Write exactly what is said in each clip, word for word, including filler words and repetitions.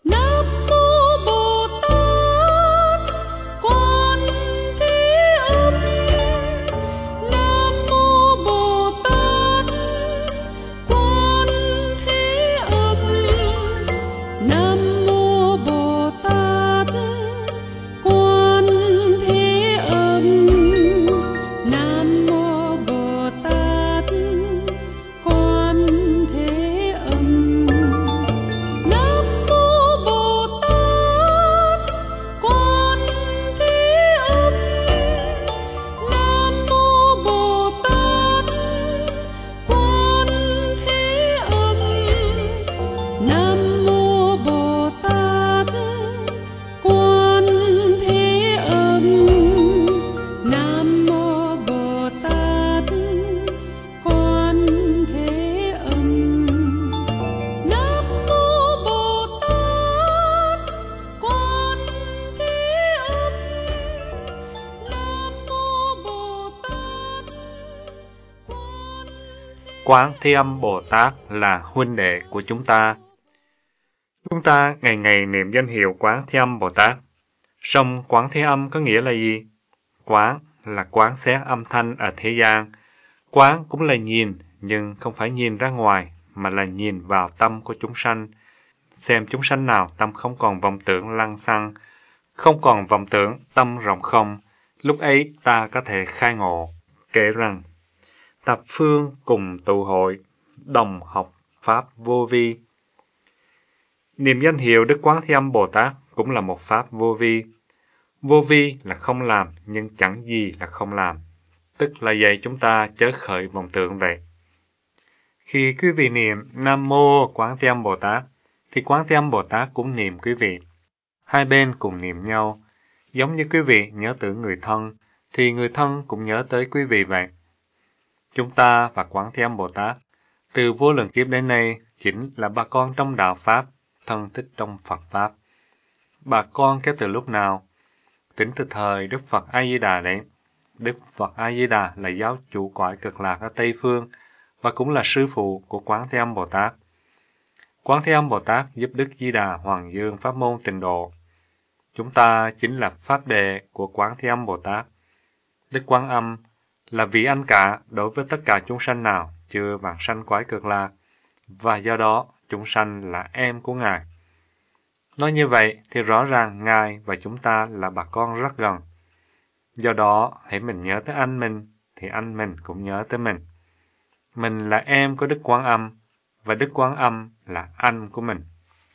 Nam mô Bồ Tát Quan Thế Âm. Nam mô Bồ Tát Quan Thế Âm. Nam mô Bồ Tát Quan Thế Âm. Nam mô Bồ Tát Quan Thế Âm. Nam mô Bồ Tát Quan Thế Âm. Nam mô Bồ Tát Quan Thế Âm. Nam mô Bồ Tát Quan Thế Âm. Nam mô Bồ Tát Quan Thế Âm. Nam mô Bồ Tát Quan Thế Âm. Nam mô Bồ Tát Quan. Quán Thế Âm Bồ Tát là huynh đệ của chúng ta. Chúng ta ngày ngày niệm danh hiệu Quán Thế Âm Bồ Tát. Song Quán Thế Âm có nghĩa là gì? Quán là quán xét âm thanh ở thế gian. Quán cũng là nhìn, nhưng không phải nhìn ra ngoài, mà là nhìn vào tâm của chúng sanh. Xem chúng sanh nào tâm không còn vọng tưởng lăng xăng, không còn vọng tưởng tâm rộng không, lúc ấy ta có thể khai ngộ. Kể rằng, thập phương cùng tụ hội, đồng học Pháp vô vi. Niệm danh hiệu Đức Quán Thế Âm Bồ Tát cũng là một Pháp vô vi. Vô vi là không làm, nhưng chẳng gì là không làm. Tức là dạy chúng ta chớ khởi vọng tưởng vậy. Khi quý vị niệm Nam Mô Quán Thế Âm Bồ Tát, thì Quán Thế Âm Bồ Tát cũng niệm quý vị. Hai bên cùng niệm nhau. Giống như quý vị nhớ tưởng người thân, thì người thân cũng nhớ tới quý vị vậy. Chúng ta và Quán Thế Âm Bồ Tát, từ vô lượng kiếp đến nay, chính là bà con trong đạo Pháp, thân thích trong Phật Pháp. Bà con kéo từ lúc nào? Tính từ thời Đức Phật A-di-đà đấy. Đức Phật A-di-đà là giáo chủ cõi Cực Lạc ở Tây Phương, và cũng là sư phụ của Quán Thế Âm Bồ Tát. Quán Thế Âm Bồ Tát giúp Đức Di Đà Hoàng Dương pháp môn tịnh độ. Chúng ta chính là pháp đệ của Quán Thế Âm Bồ Tát. Đức Quán Âm là vị anh cả đối với tất cả chúng sanh nào chưa vãng sanh cõi Cực Lạc, và do đó chúng sanh là em của Ngài. Nói như vậy thì rõ ràng Ngài và chúng ta là bà con rất gần. Do đó, hãy mình nhớ tới anh mình, thì anh mình cũng nhớ tới mình. Mình là em của Đức Quán Âm, và Đức Quán Âm là anh của mình.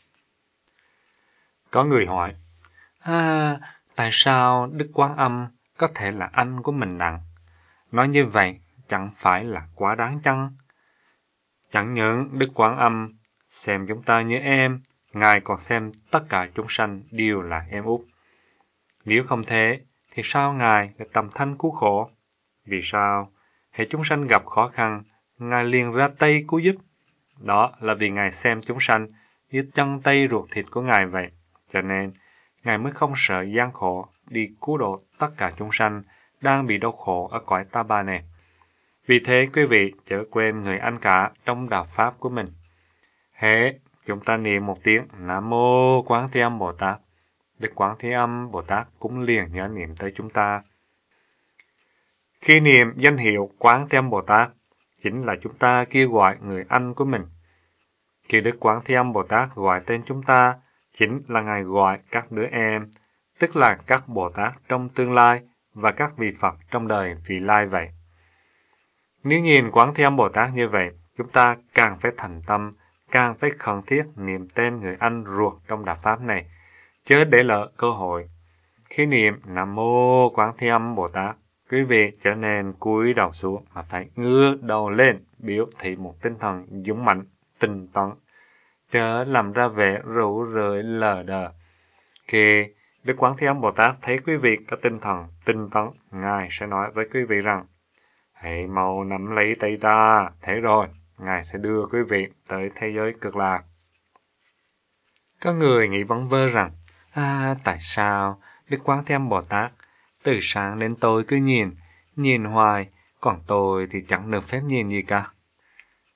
Có người hỏi, à, tại sao Đức Quán Âm có thể là anh của mình đặng? Nói như vậy chẳng phải là quá đáng chăng? Chẳng những Đức Quán Âm xem chúng ta như em, Ngài còn xem tất cả chúng sanh đều là em út. Nếu không thế, thì sao Ngài là tầm thanh cứu khổ? Vì sao? Hễ chúng sanh gặp khó khăn, Ngài liền ra tay cứu giúp. Đó là vì Ngài xem chúng sanh như chân tay ruột thịt của Ngài vậy. Cho nên, Ngài mới không sợ gian khổ đi cứu độ tất cả chúng sanh đang bị đau khổ ở cõi ta bà này. Vì thế quý vị chớ quên người anh cả trong đạo Pháp của mình. Hễ chúng ta niệm một tiếng Nam Mô Quán Thế Âm Bồ Tát, Đức Quán Thế Âm Bồ Tát cũng liền nhớ niệm tới chúng ta. Khi niệm danh hiệu Quán Thế Âm Bồ Tát, chính là chúng ta kêu gọi người anh của mình. Khi Đức Quán Thế Âm Bồ Tát gọi tên chúng ta, chính là Ngài gọi các đứa em, tức là các Bồ Tát trong tương lai và các vị Phật trong đời vị lai vậy. Nếu nhìn Quán Thế Âm Bồ Tát như vậy, chúng ta càng phải thành tâm, càng phải khẩn thiết niệm tên người anh ruột trong đạo Pháp này, chớ để lỡ cơ hội. Khi niệm Nam Mô Quán Thế Âm Bồ Tát, quý vị trở nên cúi đầu xuống mà phải ngước đầu lên, biểu thị một tinh thần dũng mạnh, tinh tấn, chớ làm ra vẻ rủ rượi lờ đờ. Khi Đức Quán Thế Âm Bồ Tát thấy quý vị có tinh thần tinh tấn, Ngài sẽ nói với quý vị rằng, hãy mau nắm lấy tay ta, thế rồi, Ngài sẽ đưa quý vị tới thế giới Cực Lạc. Có người nghĩ vấn vơ rằng, à, tại sao Đức Quán Thế Âm Bồ Tát từ sáng đến tối cứ nhìn, nhìn hoài, còn tôi thì chẳng được phép nhìn gì cả.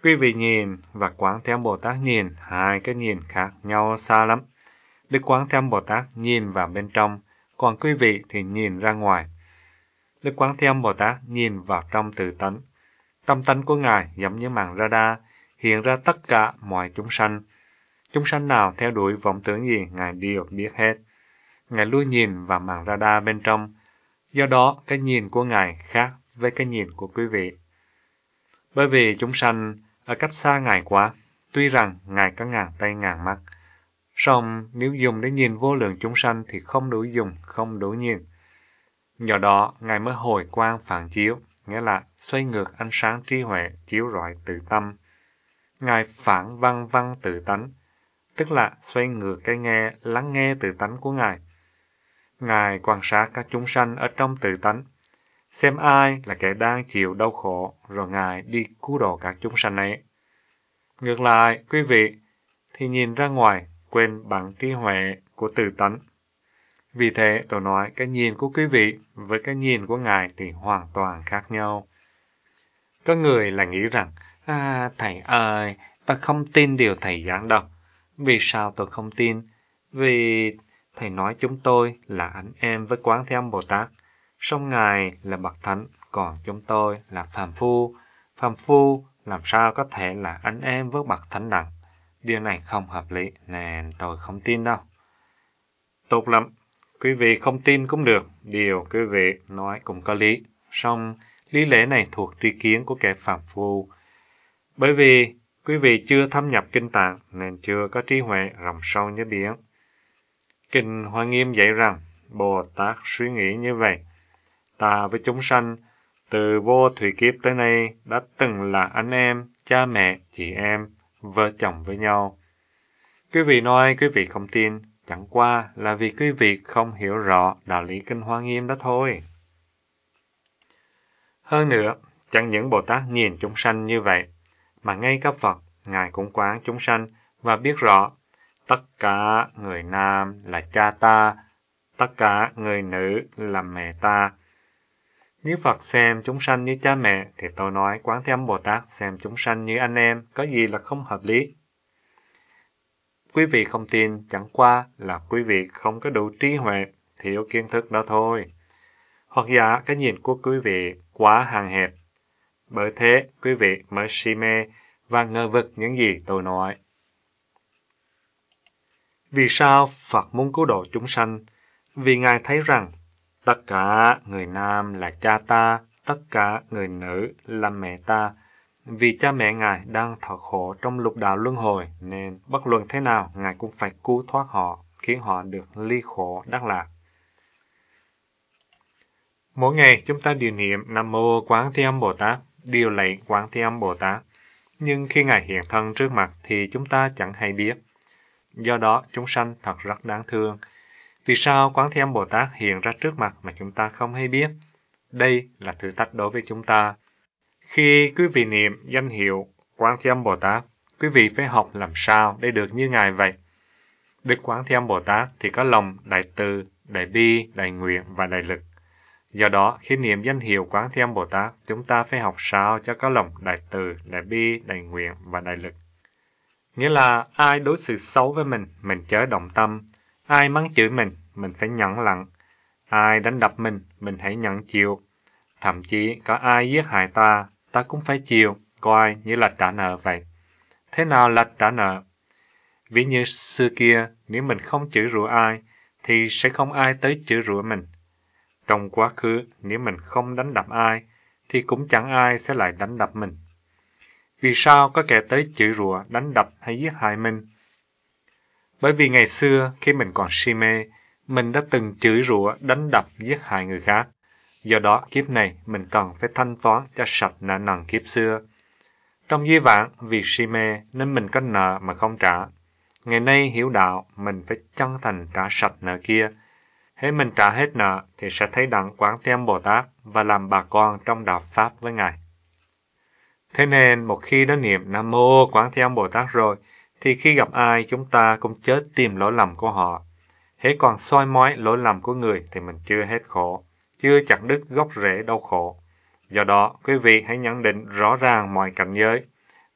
Quý vị nhìn và Quán Thế Âm Bồ Tát nhìn, hai cái nhìn khác nhau xa lắm. Đức Quán Thế Âm Bồ Tát nhìn vào bên trong, còn quý vị thì nhìn ra ngoài. Đức Quán Thế Âm Bồ Tát nhìn vào trong tự tánh. Tâm tánh của Ngài giống như màn radar, hiện ra tất cả mọi chúng sanh. Chúng sanh nào theo đuổi vọng tưởng gì, Ngài đều biết hết. Ngài luôn nhìn vào màn radar bên trong. Do đó, cái nhìn của Ngài khác với cái nhìn của quý vị. Bởi vì chúng sanh ở cách xa Ngài quá, tuy rằng Ngài có ngàn tay ngàn mắt, song nếu dùng để nhìn vô lượng chúng sanh thì không đủ dùng, không đủ nhìn. Do đó, Ngài mới hồi quang phản chiếu, nghĩa là xoay ngược ánh sáng trí huệ chiếu rọi tự tâm. Ngài phản văn văn tự tánh, tức là xoay ngược cái nghe, lắng nghe tự tánh của Ngài. Ngài quan sát các chúng sanh ở trong tự tánh, xem ai là kẻ đang chịu đau khổ, rồi Ngài đi cứu độ các chúng sanh ấy. Ngược lại, quý vị thì nhìn ra ngoài, quên bằng trí huệ của tự tánh. Vì thế, tôi nói cái nhìn của quý vị với cái nhìn của Ngài thì hoàn toàn khác nhau. Có người là nghĩ rằng, à, thầy ơi, ta không tin điều thầy giảng đâu. Vì sao tôi không tin? Vì thầy nói chúng tôi là anh em với Quán Thế Âm Bồ Tát, song Ngài là bậc thánh, còn chúng tôi là phàm phu. Phàm phu làm sao có thể là anh em với bậc thánh đẳng? Điều này không hợp lý nên tôi không tin đâu. Tốt lắm, quý vị không tin cũng được, điều quý vị nói cũng có lý, song lý lẽ này thuộc tri kiến của kẻ phàm phu. Bởi vì quý vị chưa thâm nhập kinh tạng nên chưa có trí huệ rộng sâu như biển. Kinh Hoa Nghiêm dạy rằng Bồ Tát suy nghĩ như vậy: ta với chúng sanh từ vô thủy kiếp tới nay đã từng là anh em, cha mẹ, chị em, vợ chồng với nhau. Quý vị nói quý vị không tin, chẳng qua là vì quý vị không hiểu rõ đạo lý Kinh Hoa Nghiêm đó thôi. Hơn nữa, chẳng những Bồ Tát nhìn chúng sanh như vậy, mà ngay cả Phật, Ngài cũng quán chúng sanh và biết rõ tất cả người nam là cha ta, tất cả người nữ là mẹ ta. Nếu Phật xem chúng sanh như cha mẹ, thì tôi nói Quán Thế Âm Bồ Tát xem chúng sanh như anh em, có gì là không hợp lý. Quý vị không tin, chẳng qua là quý vị không có đủ trí huệ, thiếu kiến thức đó thôi. Hoặc giả cái nhìn của quý vị quá hạn hẹp. Bởi thế, quý vị mới si mê và ngờ vực những gì tôi nói. Vì sao Phật muốn cứu độ chúng sanh? Vì Ngài thấy rằng tất cả người nam là cha ta, tất cả người nữ là mẹ ta. Vì cha mẹ Ngài đang thọ khổ trong lục đạo luân hồi, nên bất luận thế nào Ngài cũng phải cứu thoát họ, khiến họ được ly khổ đắc lạc. Mỗi ngày chúng ta điều niệm Nam Mô Quán Thế Âm Bồ Tát, điều lạy Quán Thế Âm Bồ Tát. Nhưng khi Ngài hiện thân trước mặt thì chúng ta chẳng hay biết. Do đó chúng sanh thật rất đáng thương. Vì sao Quán Thế Âm Bồ Tát hiện ra trước mặt mà chúng ta không hay biết? Đây là thử thách đối với chúng ta. Khi quý vị niệm danh hiệu Quán Thế Âm Bồ Tát, quý vị phải học làm sao để được như Ngài vậy. Đức Quán Thế Âm Bồ Tát thì có lòng đại từ, đại bi, đại nguyện và đại lực. Do đó, khi niệm danh hiệu Quán Thế Âm Bồ Tát, chúng ta phải học sao cho có lòng đại từ, đại bi, đại nguyện và đại lực. Nghĩa là ai đối xử xấu với mình, mình chớ động tâm. Ai mắng chửi mình, mình phải nhẫn lặng. Ai đánh đập mình, mình hãy nhận chịu. Thậm chí có ai giết hại ta, ta cũng phải chịu, coi như là trả nợ vậy. Thế nào là trả nợ? Ví như xưa kia, nếu mình không chửi rủa ai, thì sẽ không ai tới chửi rủa mình. Trong quá khứ, nếu mình không đánh đập ai, thì cũng chẳng ai sẽ lại đánh đập mình. Vì sao có kẻ tới chửi rủa, đánh đập hay giết hại mình? Bởi vì ngày xưa, khi mình còn si mê, mình đã từng chửi rủa, đánh đập, giết hại người khác. Do đó, kiếp này, mình cần phải thanh toán cho sạch nợ nần kiếp xưa. Trong di vãng, vì si mê, nên mình có nợ mà không trả. Ngày nay hiểu đạo, mình phải chân thành trả sạch nợ kia. Hễ mình trả hết nợ, thì sẽ thấy đặng Quán Thế Âm Bồ Tát và làm bà con trong đạo Pháp với Ngài. Thế nên, một khi đã niệm Nam Mô Quán Thế Âm Bồ Tát rồi, thì khi gặp ai chúng ta cũng chớ tìm lỗi lầm của họ. Hễ còn soi mói lỗi lầm của người thì mình chưa hết khổ, chưa chặt đứt gốc rễ đau khổ. Do đó, quý vị hãy nhận định rõ ràng mọi cảnh giới.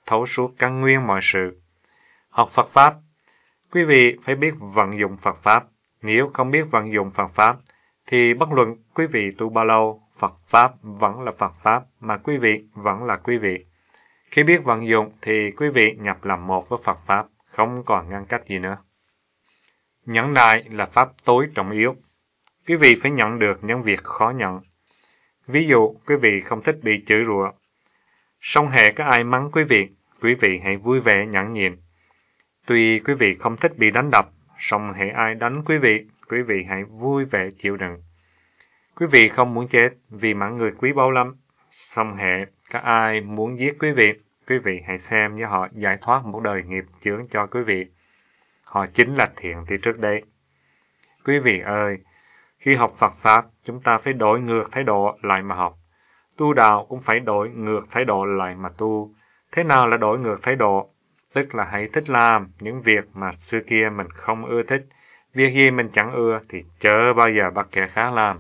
thấu suốt căn nguyên mọi sự. Học Phật Pháp, quý vị phải biết vận dụng Phật Pháp. Nếu không biết vận dụng Phật Pháp, thì bất luận quý vị tu bao lâu, Phật Pháp vẫn là Phật Pháp, mà quý vị vẫn là quý vị. Khi biết vận dụng thì quý vị nhập làm một với Phật Pháp, không còn ngăn cách gì nữa. Nhẫn nại là pháp tối trọng yếu. Quý vị phải nhận được những việc khó nhận. Ví dụ, quý vị không thích bị chửi rủa. Song hệ có ai mắng quý vị, quý vị hãy vui vẻ nhẫn nhịn. Tuy quý vị không thích bị đánh đập, song hệ ai đánh quý vị, quý vị hãy vui vẻ chịu đựng. Quý vị không muốn chết vì mạng người quý báu lắm. Song hệ có ai muốn giết quý vị, quý vị hãy xem như họ giải thoát một đời nghiệp chướng cho quý vị. Họ chính là thiện từ trước đây. Quý vị ơi, khi học Phật Pháp, chúng ta phải đổi ngược thái độ lại mà học. Tu đạo cũng phải đổi ngược thái độ lại mà tu. Thế nào là đổi ngược thái độ? Tức là hãy thích làm những việc mà xưa kia mình không ưa thích. Việc gì mình chẳng ưa thì chớ bao giờ bắt kẻ khác làm.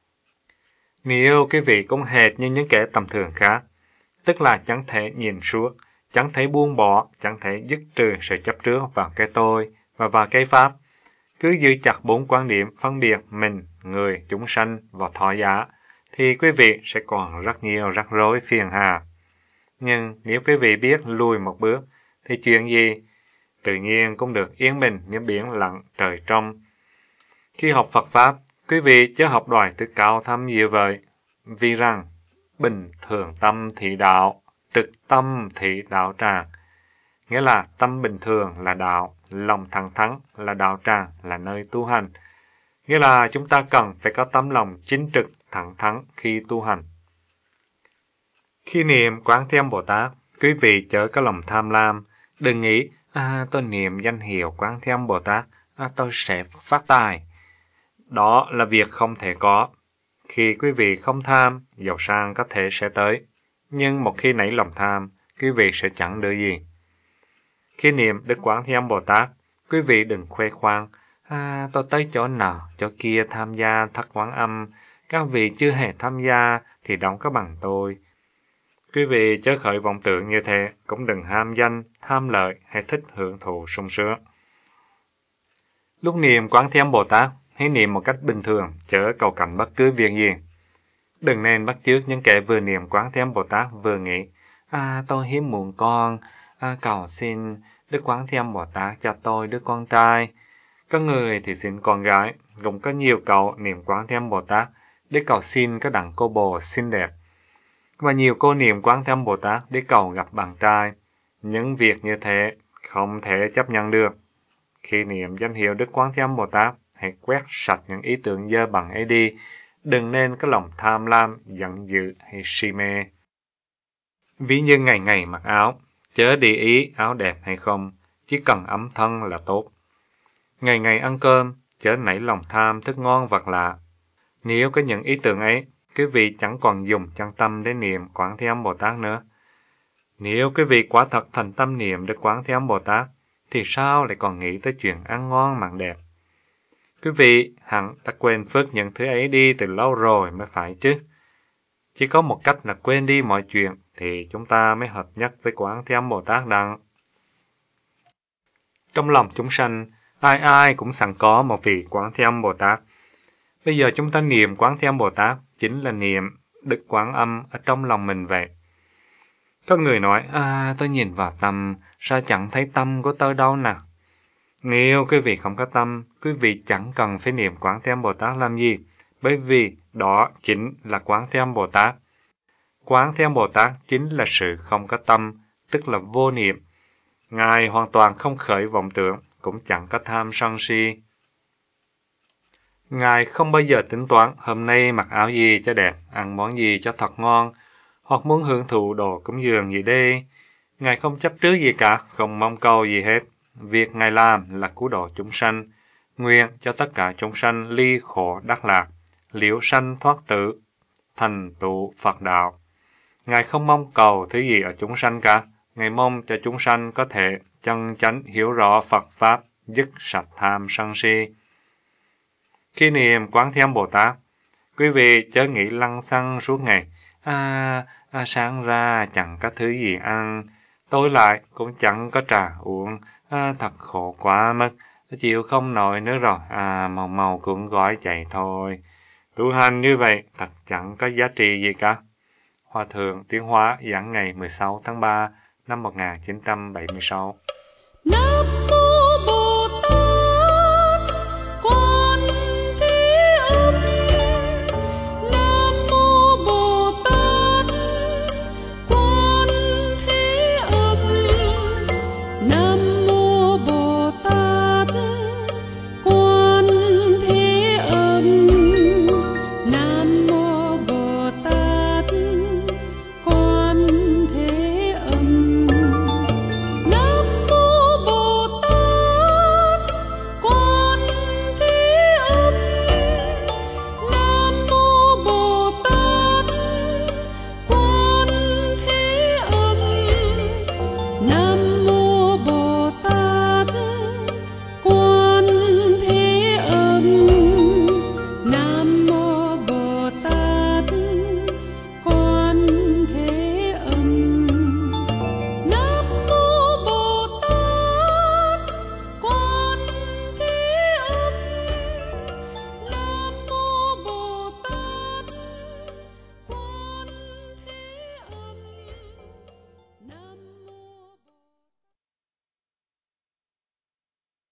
Nếu quý vị cũng hệt như những kẻ tầm thường khác, tức là chẳng thể nhìn suốt, chẳng thể buông bỏ, chẳng thể dứt trừ sự chấp trước vào cái tôi và vào cái pháp, cứ giữ chặt bốn quan điểm phân biệt mình, người, chúng sanh và thọ giả, thì quý vị sẽ còn rất nhiều rắc rối phiền hà. Nhưng nếu quý vị biết lùi một bước, thì chuyện gì tự nhiên cũng được yên bình như biển lặng trời trong. Khi học Phật Pháp, quý vị chớ học đòi từ cao thâm như vậy, vì rằng bình thường tâm thị đạo, trực tâm thị đạo tràng. Nghĩa là tâm bình thường là đạo, lòng thẳng thắn là đạo tràng, là nơi tu hành. Nghĩa là chúng ta cần phải có tấm lòng chính trực, thẳng thắn khi tu hành. Khi niệm Quán Thế Âm Bồ Tát, quý vị chớ có lòng tham lam, đừng nghĩ, à, tôi niệm danh hiệu Quán Thế Âm Bồ Tát, à, tôi sẽ phát tài. Đó là việc không thể có. Khi quý vị không tham, giàu sang có thể sẽ tới. Nhưng một khi nảy lòng tham, quý vị sẽ chẳng được gì. Khi niệm Đức Quán Thế Âm Bồ Tát, quý vị đừng khoe khoang, à, tôi tới chỗ nào, chỗ kia tham gia thất Quán Âm, các vị chưa hề tham gia thì đâu có bằng tôi. Quý vị chớ khởi vọng tưởng như thế, cũng đừng ham danh, tham lợi hay thích hưởng thụ sung sướng. Lúc niệm Quán Thế Âm Bồ Tát, hãy niệm một cách bình thường, chớ cầu cảnh bất cứ việc gì. Đừng nên bắt chước những kẻ vừa niệm Quán Thế Âm Bồ Tát vừa nghĩ, à, tôi hiếm muộn con, à, cầu xin Đức Quán Thế Âm Bồ Tát cho tôi đứa con trai. Có người thì xin con gái, cũng có nhiều cậu niệm Quán Thế Âm Bồ Tát để cầu xin các đặng cô bồ xinh đẹp. Và nhiều cô niệm Quán Thế Âm Bồ Tát để cầu gặp bạn trai. Những việc như thế không thể chấp nhận được. Khi niệm danh hiệu Đức Quán Thế Âm Bồ Tát, hãy quét sạch những ý tưởng dơ bẩn ấy đi. Đừng nên có lòng tham lam, giận dữ hay si mê. Ví như ngày ngày mặc áo, chớ để ý áo đẹp hay không, chỉ cần ấm thân là tốt. Ngày ngày ăn cơm, chớ nảy lòng tham thức ngon vật lạ. Nếu có những ý tưởng ấy, quý vị chẳng còn dùng chân tâm để niệm Quán Thế Âm Bồ Tát nữa. Nếu quý vị quả thật thành tâm niệm Đức Quán Thế Âm Bồ Tát, thì sao lại còn nghĩ tới chuyện ăn ngon mặc đẹp? Quý vị hẳn đã quên phớt những thứ ấy đi từ lâu rồi mới phải chứ. Chỉ có một cách là quên đi mọi chuyện thì chúng ta mới hợp nhất với Quán Thế Âm Bồ Tát đặng. Trong lòng chúng sanh, ai ai cũng sẵn có một vị Quán Thế Âm Bồ Tát. Bây giờ chúng ta niệm Quán Thế Âm Bồ Tát chính là niệm Đức Quán Âm ở trong lòng mình vậy. Có người nói, à, tôi nhìn vào tâm, sao chẳng thấy tâm của tôi đâu nào? Nếu quý vị không có tâm, quý vị chẳng cần phải niệm Quán Thế Âm Bồ Tát làm gì, bởi vì đó chính là Quán Thế Âm Bồ Tát. Quán Thế Âm Bồ Tát chính là sự không có tâm, tức là vô niệm. Ngài hoàn toàn không khởi vọng tưởng, cũng chẳng có tham sân si. Ngài không bao giờ tính toán hôm nay mặc áo gì cho đẹp, ăn món gì cho thật ngon, hoặc muốn hưởng thụ đồ cúng dường gì đây. Ngài không chấp trước gì cả, không mong cầu gì hết. Việc Ngài làm là cứu độ chúng sanh, nguyện cho tất cả chúng sanh ly khổ đắc lạc, liễu sanh thoát tử, thành tựu Phật đạo. Ngài không mong cầu thứ gì ở chúng sanh cả, Ngài mong cho chúng sanh có thể chân chánh hiểu rõ Phật Pháp, dứt sạch tham sân si. Khi niệm Quán Thế Âm Bồ Tát, quý vị chớ nghĩ lăng xăng suốt ngày, à, à sáng ra chẳng có thứ gì ăn, Tôi lại cũng chẳng có trà uống, à, thật khổ quá mất, chịu không nổi nữa rồi, à, màu màu cũng gói chạy thôi. Tu hành như vậy thật chẳng có giá trị gì cả. Hòa thượng Tiến Hóa giảng ngày mười sáu tháng ba năm một nghìn chín trăm bảy mươi sáu. Nam